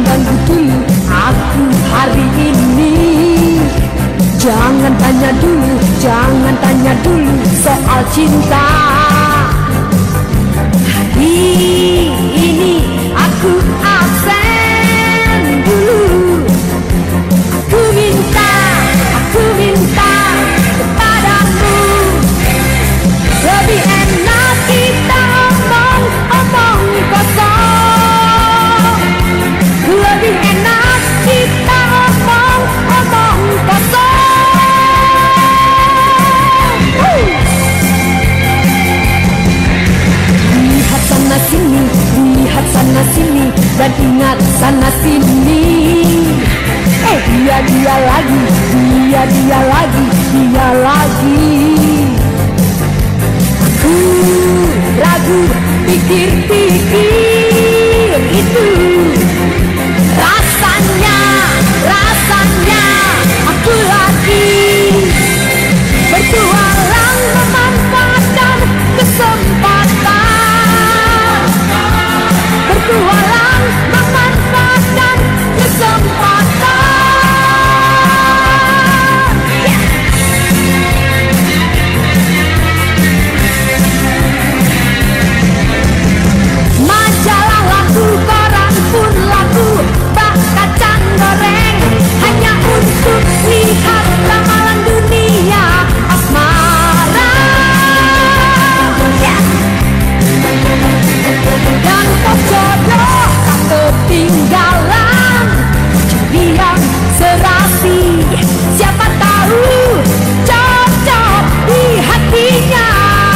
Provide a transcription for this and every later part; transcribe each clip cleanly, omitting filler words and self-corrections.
ganggu dulu aku hari ini. Jangan tanya dulu soal cinta. Hari ini aku absen dulu. Aku minta kepadamu, lebih enak kita omong kosong. Lebih enak kita omong kosong. Lihat sana sini dan ingat sana sini. Dia lagi. Aku ragu, pikir-pikir itu. Rasanya aku lagi bertualang memanfaatkan kesempatan. Bertualang memanfaatkan kesempatan. Majalah laku, koran pun laku, bak kacang goreng hanya untuk lihat ramalan dunia asmara. Dan pos jodoh tak ketinggalan, cari yang serasi, siapa tahu cocok di hatinya.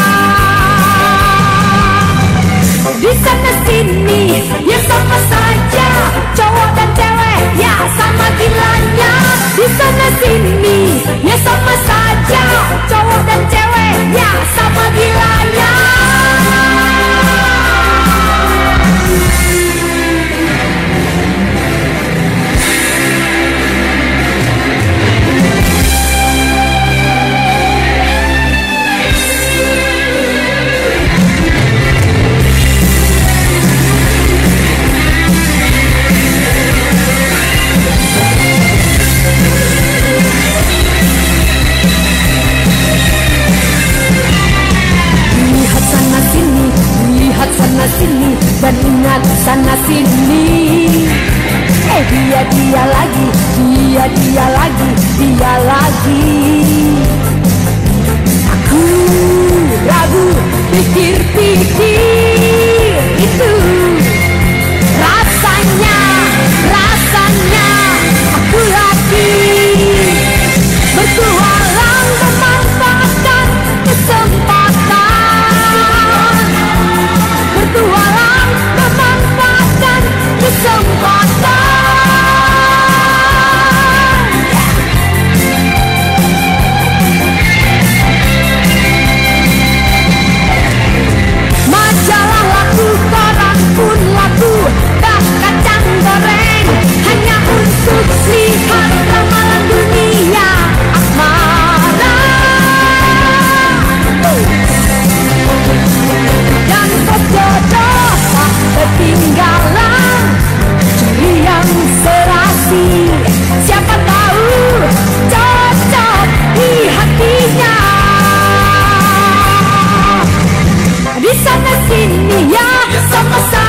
Di sana sini ya sama saja, cowok dan cewek ya sama gilanya. Di sana sini ya sama saja, cowok dan cewek ya sama gilanya. Lihat sana sini dan ingat sana sini. Dia lagi. Aku ragu, pikir-pikir itu. Rasanya aku lagi bertualang memanfaatkan kesempatan. Bertualang memanfaatkan kesempatan. Majalah laku, koran pun laku, bak kacang goreng hanya untuk lihat ramalan dunia asmara. Dan pos jodoh tak ketinggalan, cari yang serasi, siapa tahu cocok di hatinya. Di sana sini ya sama-sama.